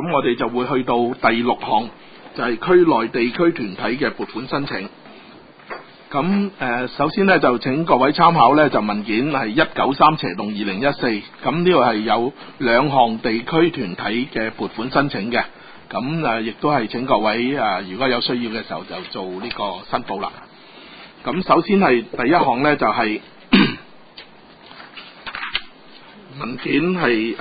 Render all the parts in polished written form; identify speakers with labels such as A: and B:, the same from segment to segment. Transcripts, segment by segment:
A: 咁我哋就會去到第6項，就係區內地區團體嘅撥款申請。咁首先呢，就請各位參考呢，就文件係193/2014，咁呢個係有2項地區團體嘅撥款申請嘅。咁亦都係請各位如果有需要嘅時候就做呢個申報啦。咁首先係第一項呢，就係、文件係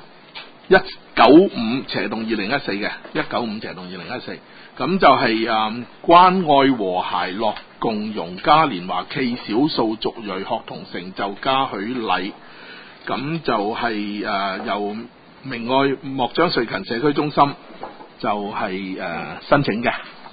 A: 195/2014嘅195/2014，咁就係關愛和諧樂共融嘉年華暨少數族裔學童成就嘉許禮，咁就係由明愛莫張瑞勤社區中心就係申請嘅。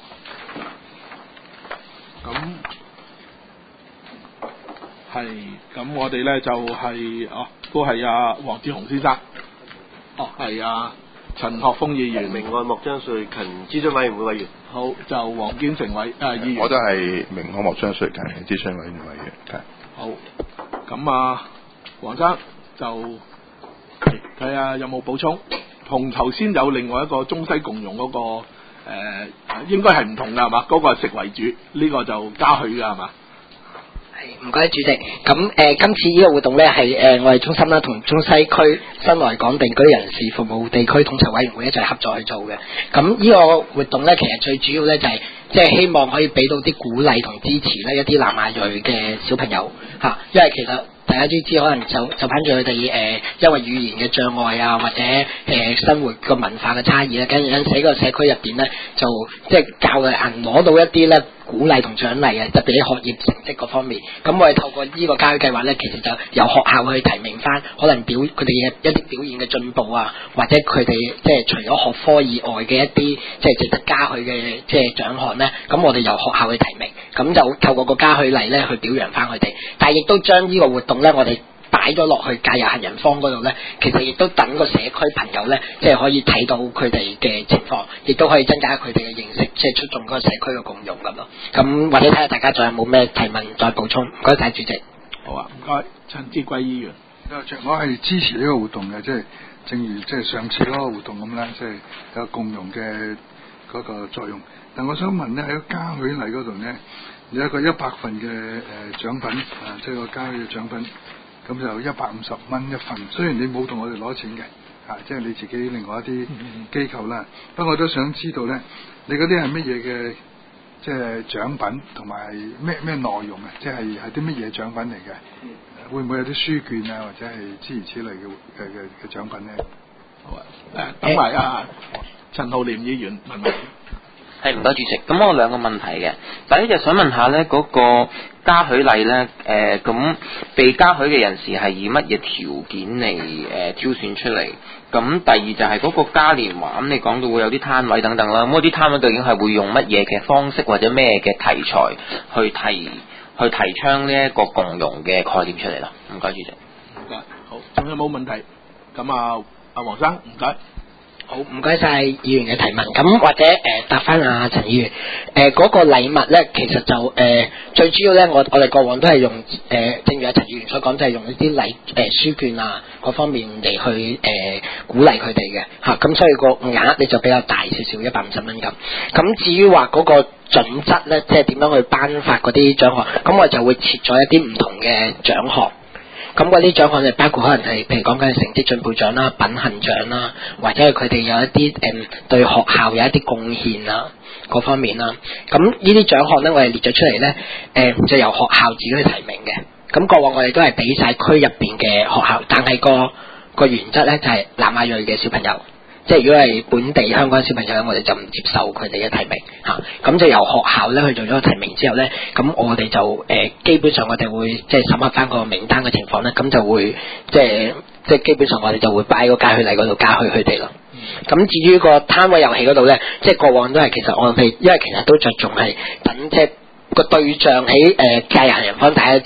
A: 咁我哋咧就係、都係黃志雄先生，係陳學鋒議員，
B: 明愛莫張瑞勤諮詢委員會委員。
A: 好，就黃堅成議員，
C: 我都係明愛莫張瑞勤諮詢委員會委員。
A: 好，咁黃生就睇下有冇補充，同頭先有另外一個中西共融嗰、個應該係唔同㗎係嘛？嗰、個係食為主，呢、個就嘉許㗎係嘛？
D: 唔該主席，咁今次呢個活動呢，係我哋中心啦同中西區新來港定居人士服務地區統籌委員會一齊合作去做嘅。咁呢個活動呢，其實最主要呢，就係即係希望可以俾到啲鼓勵同支持呢一啲南亞裔嘅小朋友嚇，因為其實大家都知可能就反住佢哋因為語言嘅障礙啊，或者生活個文化嘅差異咧，跟住因此喺個社區入邊呢，就即係教人攞到一啲呢鼓勵同獎勵嘅，特別喺學業成績嗰方面。咁我哋透過呢個嘉許計劃呢，其實就由學校去提名翻，可能佢哋嘅一啲表現嘅進步啊，或者佢哋即係除咗學科以外嘅一啲即係值得嘉許嘅即係獎項呢。咁我哋由學校去提名，咁就透過個嘉許禮呢去表揚翻佢哋。但係亦都將呢個活動呢，我哋擺咗落去假日行人坊嗰度呢，其實亦都等個社區朋友呢，即係可以睇到佢哋嘅情況，亦都可以增加佢哋嘅認識，即係促進嗰個社區嘅共融咁咯。咁或者睇下大家仲有冇咩提問再補充？唔該晒主席。
A: 好啊，唔該，陳志貴議員。
E: 我係支持呢個活動嘅，即係正如即係上次嗰個活動咁啦，即係有共融嘅嗰個作用。但我想問呢，喺個嘉許禮嗰度呢，有一個100份嘅獎品即係個嘉許嘅獎品。咁就150蚊一份，雖然你冇同我哋攞錢嘅，即係你自己另外一啲機構啦。不過我都想知道咧，你嗰啲係乜嘢嘅，即係獎品同埋咩內容啊？即係啲乜嘢獎品嚟嘅？會唔會有啲書券啊，或者係諸如此類嘅獎品咧？
A: 好啊，等埋陳浩濂議員問問。
F: 係，唔該主席。咁我兩個問題嘅，第一就想問下呢嗰個嘉許禮呢，咁被嘉許嘅人士係以乜嘢條件嚟挑選出嚟？咁第二就係嗰個嘉年華，咁你講到會有啲攤位等等啦，咁嗰啲攤位究竟係會用乜嘢嘅方式或者咩嘅題材去提倡呢一個共融嘅概念出嚟啦？唔該主席。
A: 唔該，好，仲有冇問題？咁黃生唔該。
D: 好，唔該晒議員嘅提問。咁或者答翻陳議員，嗰個禮物咧，其實就最主要咧，我哋過往都係用正如陳議員所講，就係用一啲書券啊嗰方面嚟去鼓勵佢哋嘅嚇。咁所以個額你就比較大少少，150蚊咁。咁至於話嗰個準則咧，即係點樣去頒發嗰啲獎項，咁我就會設咗一啲唔同嘅獎項。咁嗰啲獎項就包括可能係譬如講緊成績進步獎啦、品行獎啦，或者係佢哋有一啲對學校有一啲貢獻啊嗰方面啦。咁呢啲獎項咧，我哋列咗出嚟咧，就由學校自己去提名嘅。咁過往我哋都係俾晒區入邊嘅學校，但係個原則咧就係南亞裔嘅小朋友。即係如果係本地香港小朋友咧，我哋就唔接受佢哋嘅提名嚇。咁就由學校咧去做咗個提名之後咧，咁我哋就基本上我哋會即係審核翻個名單嘅情況咧，咁就會即係基本上我哋就會擺個嘉許禮嗰度嘉許佢哋咯。咁至於個攤位遊戲嗰度咧，即係過往都係其實我哋因為其實都着重係等即係個對象喺假日行人坊，大家都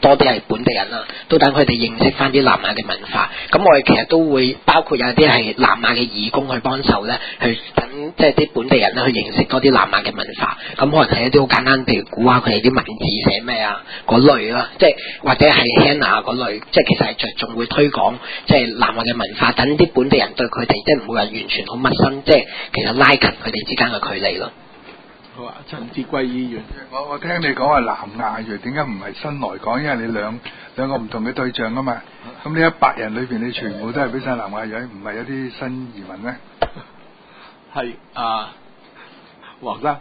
D: 多啲係本地人啦，都等佢哋認識翻啲南亞嘅文化。咁我哋其實都會包括有啲係南亞嘅義工去幫手咧，去等即係啲本地人咧去認識多啲南亞嘅文化。咁可能係一啲好簡單，譬如估下佢哋啲文字寫咩啊嗰類啦，即係或者係 henna 嗰類，即係其實係着重會推廣即係南亞嘅文化，等啲本地人對佢哋即係唔會話完全好陌生，即係其實拉近佢哋之間嘅距離咯。
A: 好啊，陳志貴議員，
E: 我聽你講話南亞裔，點解唔係新來港？因為你兩個唔同嘅對象啊嘛。咁呢100人裏邊，你全部都係俾晒南亞裔，唔係有啲新移民咩？
A: 係啊，黃生。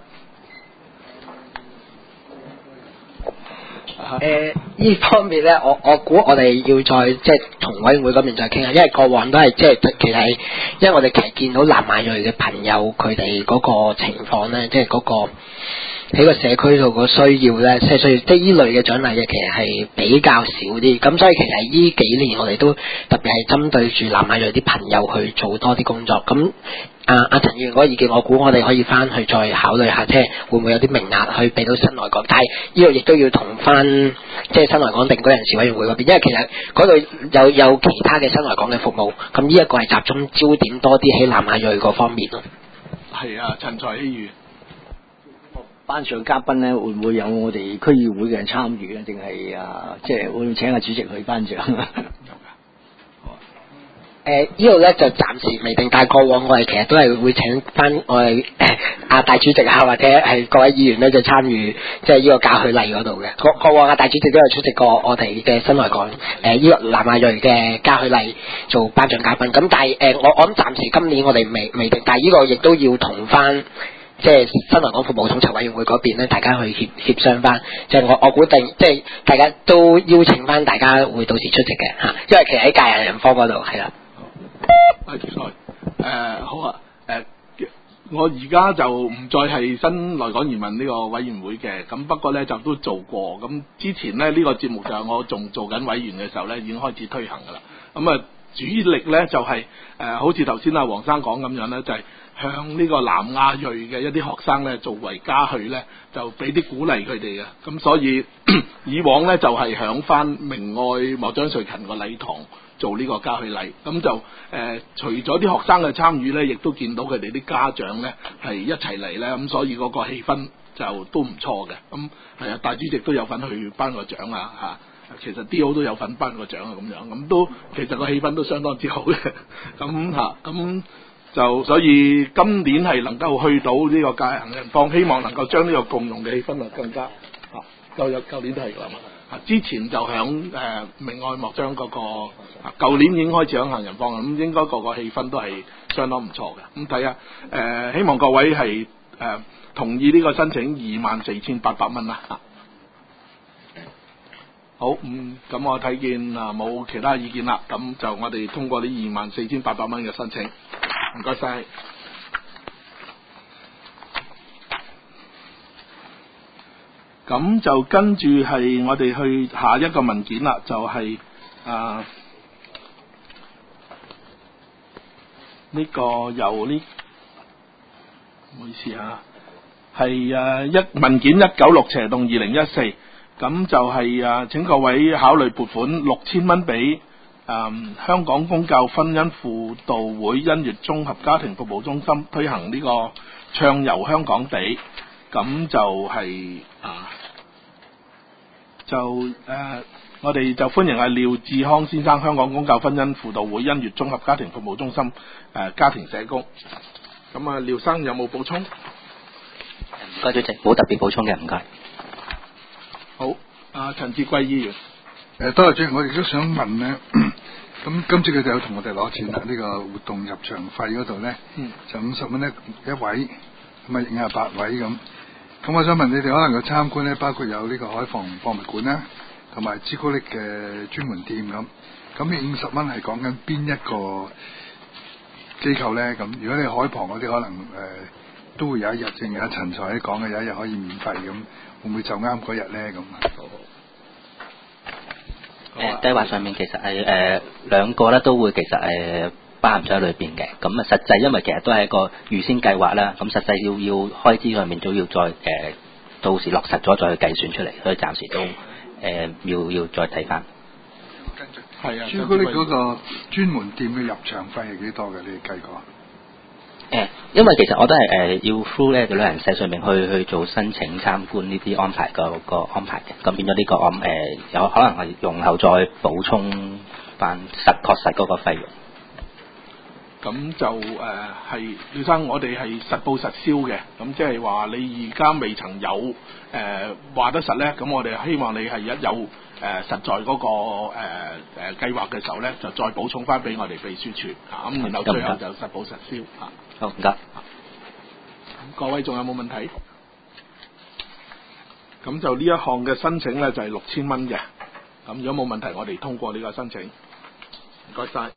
D: 呢方面咧，我估我哋要再即係同委員會嗰邊再傾下，因為過往都係即係其實係，因為我哋其實見到南亞裔嘅朋友佢哋嗰個情況咧，即係嗰個喺個社區度個需要咧，即係需要即係呢類嘅獎勵嘅，其實係比較少啲。咁所以其實呢幾年我哋都特別係針對住南亞裔啲朋友去做多啲工作。咁阿陳議員嗰個意見，我估我哋可以翻去再考慮下，即係會唔會有啲名額去俾到新來港？但係呢個亦都要同翻即係新來港定居人士委員會嗰邊，因為其實嗰度有其他嘅新來港嘅服務，咁呢一個係集中焦點多啲喺南亞裔嗰方面咯。
A: 係啊，陳才希如。
G: 頒獎嘉賓咧，會唔會有我哋區議會嘅人參與咧？定係即係會唔會請阿主席去頒獎？
D: 呢度咧就暫時未定，但係過往我哋其實都係會請翻我哋阿大主席啊，或者係各位議員咧就參與即係呢個嘉許禮嗰度嘅。過往阿大主席都有出席過我哋嘅新來港呢個南亞裔嘅嘉許禮做頒獎嘉賓。咁但係我諗暫時今年我哋未定，但係呢個亦都要同翻即係新來港服務統籌委員會嗰邊咧，大家去協商翻。即係我估定即係大家都邀請翻大家會到時出席嘅嚇，因為其實喺介人方嗰度係啦。
A: 好啊，我而家就唔再係新來港移民呢個委員會嘅，咁不過呢，就都做過，咁之前呢，呢個節目就係我仲做緊委員嘅時候呢，已經開始推行噶啦，咁啊主力呢，就係好似頭先阿黃生講咁樣呢，就係向呢個南亞裔嘅一啲學生呢，作為嘉許呢，就俾啲鼓勵佢哋嘅，咁所以以往呢，就係響翻明愛莫張瑞勤個禮堂做呢個嘉許禮，咁就除咗啲學生嘅參與呢，亦都見到佢哋啲家長呢係一齊嚟呢，咁所以嗰個氣氛就都唔錯嘅。咁係啊，大主席都有份去頒個獎啊嚇，其實 D.O. 都有份頒個獎啊咁樣，咁都其實個氣氛都相當之好嘅。咁嚇咁就所以今年係能夠去到呢個界行人坊，希望能夠將呢個共融嘅氣氛啊更加舊年都係㗎嘛。之前就響明愛莫張嗰個，舊年已經開始響行人坊，咁應該個氣氛都係相當唔錯嘅。咁睇下希望各位係同意呢個申請24,800蚊啦。好，咁我睇見冇其他意見啦，咁就我哋通過呢24,800蚊嘅申請，唔該晒。咁就跟住係我哋去下一個文件啦，就係呢個由呢，唔好意思啊，係文件196/2014，咁就係請各位考慮撥款6000蚊俾香港公教婚姻輔導會欣悅綜合家庭服務中心推行呢個暢遊香港地。咁就係我哋就歡迎廖志康先生，香港公教婚姻輔導會欣悅綜合家庭服務中心家庭社工。咁廖生有冇補充？
H: 唔該主席，冇特別補充嘅，唔該。
A: 好，陳志貴議員。
E: 多謝主席，我亦都想問呢。咁今次佢哋有同我哋攞錢啦，呢個活動入場費嗰度呢，就50蚊一位，咁啊28位咁。咁我想問你哋可能嘅參觀呢，包括有呢個海防博物館啦，同埋朱古力嘅專門店咁。咁呢50蚊係講緊邊一個機構呢？咁如果你海旁嗰啲可能都會有一日，正如阿陳才講嘅，有一日可以免費咁，會唔會就啱嗰日呢？咁
H: 計劃上面其實係兩個咧都會其實包含咗喺裏邊嘅，咁實際因為其實都係一個預先計劃啦，咁實際要開支上面都要再到時落實咗再去計算出嚟，所以暫時都要再睇翻。
A: 係啊，
E: 朱古力嗰個專門店嘅入場費係幾多嘅？你哋計過？
H: 因為其實我都係要 through 咧旅行社上面去做申請參觀呢啲安排個安排嘅，咁變咗呢個我有可能係用後再補充翻確實嗰個費用。
A: 咁就係廖生，我哋係實報實銷嘅，咁即係話你而家未曾有話得實咧，咁我哋希望你係一有實在嗰個計劃嘅時候咧，就再補充翻俾我哋秘書處咁然後最後就實報實銷
H: 好，唔該。
A: 各位仲有冇問題？咁就呢一項嘅申請咧就係6000蚊嘅，咁如果冇問題，我哋通過呢個申請。唔該晒。